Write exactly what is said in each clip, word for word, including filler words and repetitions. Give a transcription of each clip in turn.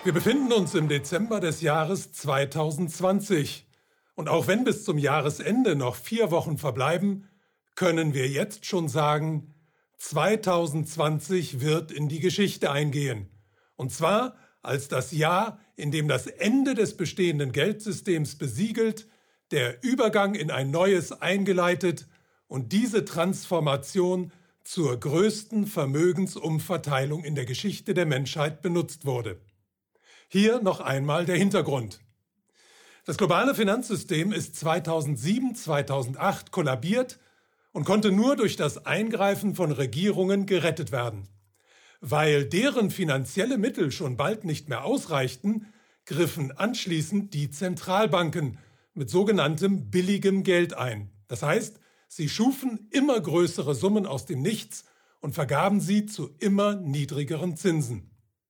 Wir befinden uns im Dezember des Jahres zweitausendzwanzig. Und auch wenn bis zum Jahresende noch vier Wochen verbleiben, können wir jetzt schon sagen, zweitausendzwanzig wird in die Geschichte eingehen. Und zwar als das Jahr, in dem das Ende des bestehenden Geldsystems besiegelt, der Übergang in ein neues eingeleitet und diese Transformation zur größten Vermögensumverteilung in der Geschichte der Menschheit benutzt wurde. Hier noch einmal der Hintergrund. Das globale Finanzsystem ist zweitausendsieben, zweitausendacht kollabiert und konnte nur durch das Eingreifen von Regierungen gerettet werden. Weil deren finanzielle Mittel schon bald nicht mehr ausreichten, griffen anschließend die Zentralbanken mit sogenanntem billigem Geld ein. Das heißt, sie schufen immer größere Summen aus dem Nichts und vergaben sie zu immer niedrigeren Zinsen.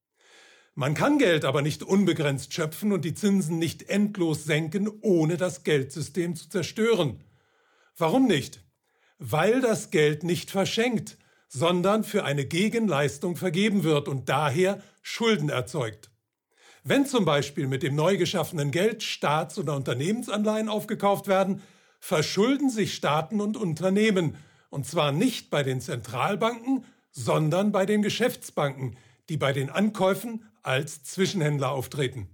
Man kann Geld aber nicht unbegrenzt schöpfen und die Zinsen nicht endlos senken, ohne das Geldsystem zu zerstören. Warum nicht? Weil das Geld nicht verschenkt, sondern für eine Gegenleistung vergeben wird und daher Schulden erzeugt. Wenn zum Beispiel mit dem neu geschaffenen Geld Staats- oder Unternehmensanleihen aufgekauft werden, verschulden sich Staaten und Unternehmen, und zwar nicht bei den Zentralbanken, sondern bei den Geschäftsbanken, die bei den Ankäufen als Zwischenhändler auftreten.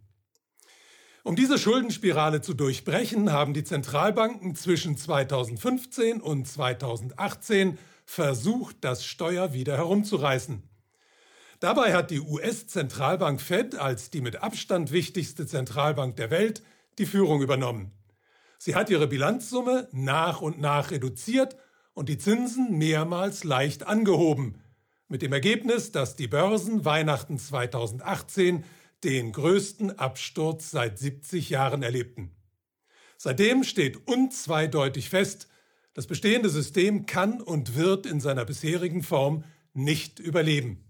Um diese Schuldenspirale zu durchbrechen, haben die Zentralbanken zwischen zweitausendfünfzehn und zweitausendachtzehn versucht, das Steuer wieder herumzureißen. Dabei hat die U S-Zentralbank Fed als die mit Abstand wichtigste Zentralbank der Welt die Führung übernommen. Sie hat ihre Bilanzsumme nach und nach reduziert und die Zinsen mehrmals leicht angehoben, mit dem Ergebnis, dass die Börsen Weihnachten zweitausendachtzehn den größten Absturz seit siebzig Jahren erlebten. Seitdem steht unzweideutig fest, das bestehende System kann und wird in seiner bisherigen Form nicht überleben.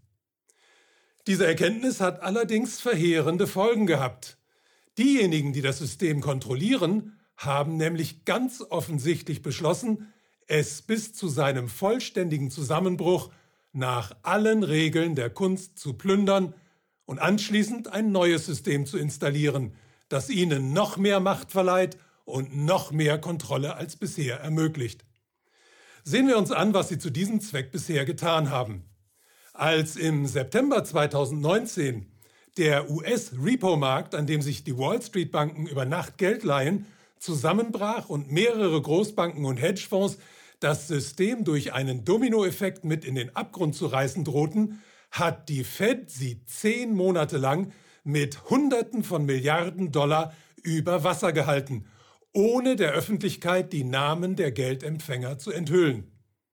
Diese Erkenntnis hat allerdings verheerende Folgen gehabt. Diejenigen, die das System kontrollieren, haben nämlich ganz offensichtlich beschlossen, es bis zu seinem vollständigen Zusammenbruch nach allen Regeln der Kunst zu plündern und anschließend ein neues System zu installieren, das ihnen noch mehr Macht verleiht und noch mehr Kontrolle als bisher ermöglicht. Sehen wir uns an, was sie zu diesem Zweck bisher getan haben. Als im September zweitausendneunzehn der U S-Repo-Markt, an dem sich die Wall-Street-Banken über Nacht Geld leihen, zusammenbrach und mehrere Großbanken und Hedgefonds das System durch einen Dominoeffekt mit in den Abgrund zu reißen drohten, hat die Fed sie zehn Monate lang mit Hunderten von Milliarden Dollar über Wasser gehalten, ohne der Öffentlichkeit die Namen der Geldempfänger zu enthüllen.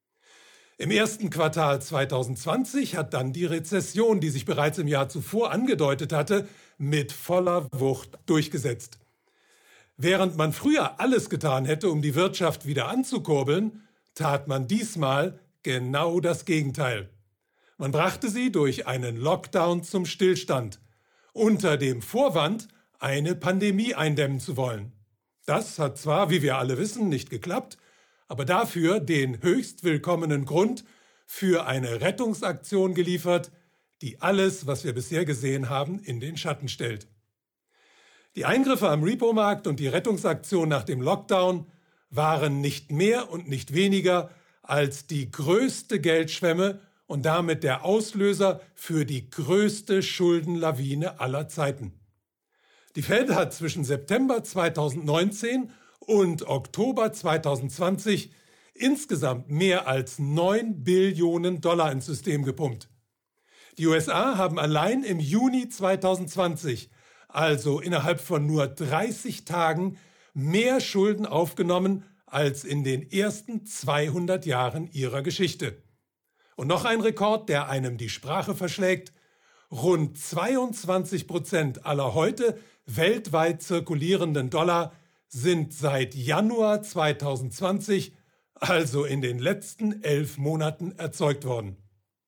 Im ersten Quartal zweitausendzwanzig hat dann die Rezession, die sich bereits im Jahr zuvor angedeutet hatte, mit voller Wucht durchgesetzt. Während man früher alles getan hätte, um die Wirtschaft wieder anzukurbeln, tat man diesmal genau das Gegenteil. Man brachte sie durch einen Lockdown zum Stillstand, unter dem Vorwand, eine Pandemie eindämmen zu wollen. Das hat zwar, wie wir alle wissen, nicht geklappt, aber dafür den höchst willkommenen Grund für eine Rettungsaktion geliefert, die alles, was wir bisher gesehen haben, in den Schatten stellt. Die Eingriffe am Repo-Markt und die Rettungsaktion nach dem Lockdown waren nicht mehr und nicht weniger als die größte Geldschwemme und damit der Auslöser für die größte Schuldenlawine aller Zeiten. Die Fed hat zwischen September zweitausendneunzehn und Oktober zweitausendzwanzig insgesamt mehr als neun Billionen Dollar ins System gepumpt. Die U S A haben allein im Juni zweitausendzwanzig, also innerhalb von nur dreißig Tagen, mehr Schulden aufgenommen als in den ersten zweihundert Jahren ihrer Geschichte. Und noch ein Rekord, der einem die Sprache verschlägt: Rund zweiundzwanzig Prozent aller heute weltweit zirkulierenden Dollar sind seit Januar zweitausendzwanzig, also in den letzten elf Monaten, erzeugt worden.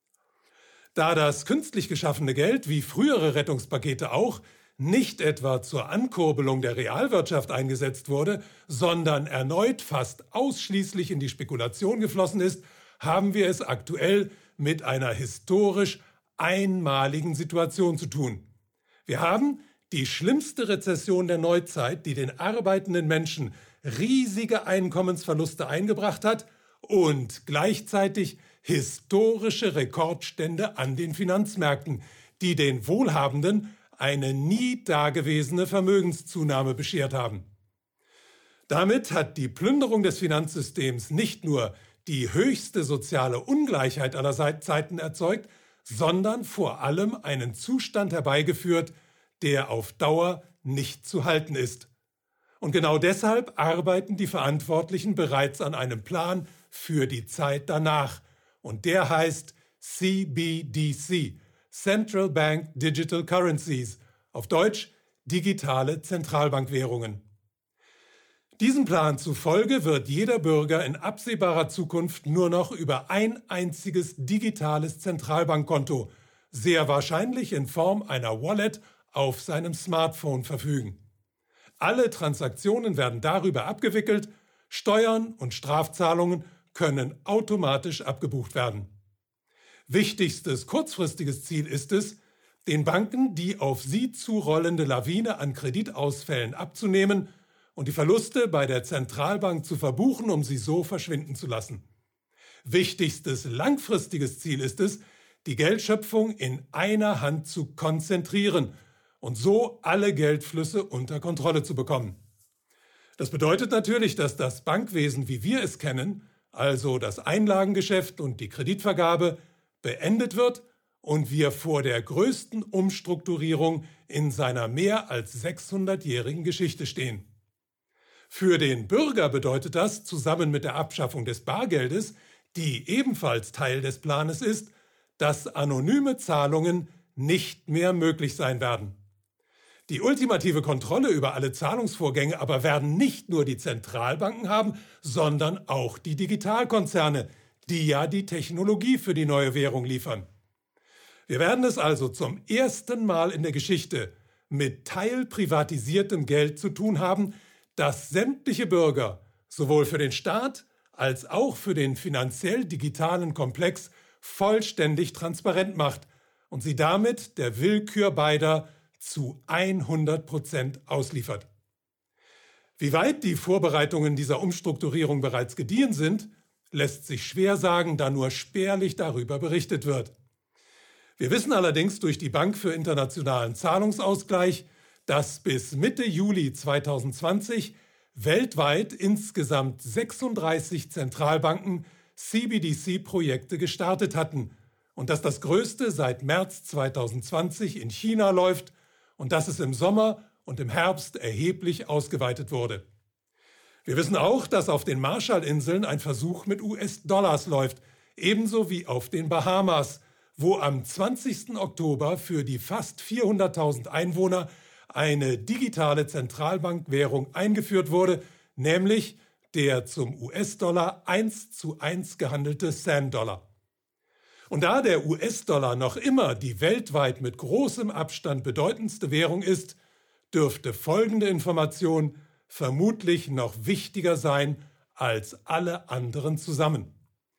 Da das künstlich geschaffene Geld, wie frühere Rettungspakete auch, nicht etwa zur Ankurbelung der Realwirtschaft eingesetzt wurde, sondern erneut fast ausschließlich in die Spekulation geflossen ist, haben wir es aktuell mit einer historisch einmaligen Situation zu tun. Wir haben die schlimmste Rezession der Neuzeit, die den arbeitenden Menschen riesige Einkommensverluste eingebracht hat und gleichzeitig historische Rekordstände an den Finanzmärkten, die den Wohlhabenden eine nie dagewesene Vermögenszunahme beschert haben. Damit hat die Plünderung des Finanzsystems nicht nur die höchste soziale Ungleichheit aller Zeiten erzeugt, sondern vor allem einen Zustand herbeigeführt, der auf Dauer nicht zu halten ist. Und genau deshalb arbeiten die Verantwortlichen bereits an einem Plan für die Zeit danach. Und der heißt C B D C, Central Bank Digital Currencies, auf Deutsch digitale Zentralbankwährungen. Diesem Plan zufolge wird jeder Bürger in absehbarer Zukunft nur noch über ein einziges digitales Zentralbankkonto, sehr wahrscheinlich in Form einer Wallet, auf seinem Smartphone verfügen. Alle Transaktionen werden darüber abgewickelt, Steuern und Strafzahlungen können automatisch abgebucht werden. Wichtigstes kurzfristiges Ziel ist es, den Banken die auf sie zurollende Lawine an Kreditausfällen abzunehmen und die Verluste bei der Zentralbank zu verbuchen, um sie so verschwinden zu lassen. Wichtigstes langfristiges Ziel ist es, die Geldschöpfung in einer Hand zu konzentrieren und so alle Geldflüsse unter Kontrolle zu bekommen. Das bedeutet natürlich, dass das Bankwesen, wie wir es kennen, also das Einlagengeschäft und die Kreditvergabe, beendet wird und wir vor der größten Umstrukturierung in seiner mehr als sechshundertjährigen Geschichte stehen. Für den Bürger bedeutet das, zusammen mit der Abschaffung des Bargeldes, die ebenfalls Teil des Planes ist, dass anonyme Zahlungen nicht mehr möglich sein werden. Die ultimative Kontrolle über alle Zahlungsvorgänge aber werden nicht nur die Zentralbanken haben, sondern auch die Digitalkonzerne, die ja die Technologie für die neue Währung liefern. Wir werden es also zum ersten Mal in der Geschichte mit teilprivatisiertem Geld zu tun haben, das sämtliche Bürger sowohl für den Staat als auch für den finanziell digitalen Komplex vollständig transparent macht und sie damit der Willkür beider zu hundert Prozent ausliefert. Wie weit die Vorbereitungen dieser Umstrukturierung bereits gediehen sind, lässt sich schwer sagen, da nur spärlich darüber berichtet wird. Wir wissen allerdings durch die Bank für internationalen Zahlungsausgleich, dass bis Mitte Juli zweitausendzwanzig weltweit insgesamt sechsunddreißig Zentralbanken C B D C-Projekte gestartet hatten und dass das größte seit März zweitausendzwanzig in China läuft und dass es im Sommer und im Herbst erheblich ausgeweitet wurde. Wir wissen auch, dass auf den Marshallinseln ein Versuch mit U S-Dollars läuft, ebenso wie auf den Bahamas, wo am zwanzigsten Oktober für die fast vierhunderttausend Einwohner eine digitale Zentralbankwährung eingeführt wurde, nämlich der zum U S-Dollar eins zu eins gehandelte Sand-Dollar. Und da der U S-Dollar noch immer die weltweit mit großem Abstand bedeutendste Währung ist, dürfte folgende Information vermutlich noch wichtiger sein als alle anderen zusammen.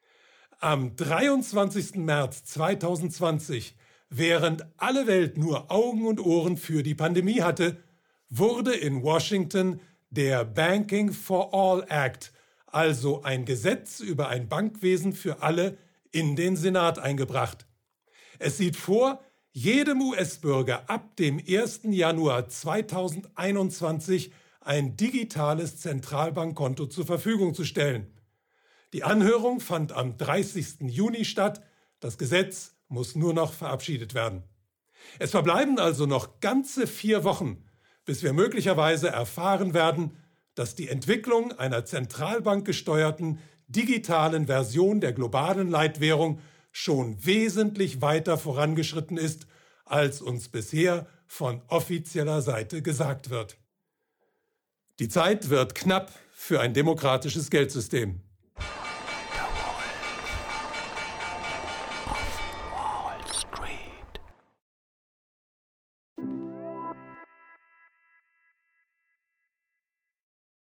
Am dreiundzwanzigsten März zweitausendzwanzig, während alle Welt nur Augen und Ohren für die Pandemie hatte, wurde in Washington der Banking for All Act, also ein Gesetz über ein Bankwesen für alle, in den Senat eingebracht. Es sieht vor, jedem U S-Bürger ab dem ersten Januar zweitausendeinundzwanzig ein digitales Zentralbankkonto zur Verfügung zu stellen. Die Anhörung fand am dreißigsten Juni statt. Das Gesetz muss nur noch verabschiedet werden. Es verbleiben also noch ganze vier Wochen, bis wir möglicherweise erfahren werden, dass die Entwicklung einer zentralbankgesteuerten digitalen Version der globalen Leitwährung schon wesentlich weiter vorangeschritten ist, als uns bisher von offizieller Seite gesagt wird. Die Zeit wird knapp für ein demokratisches Geldsystem.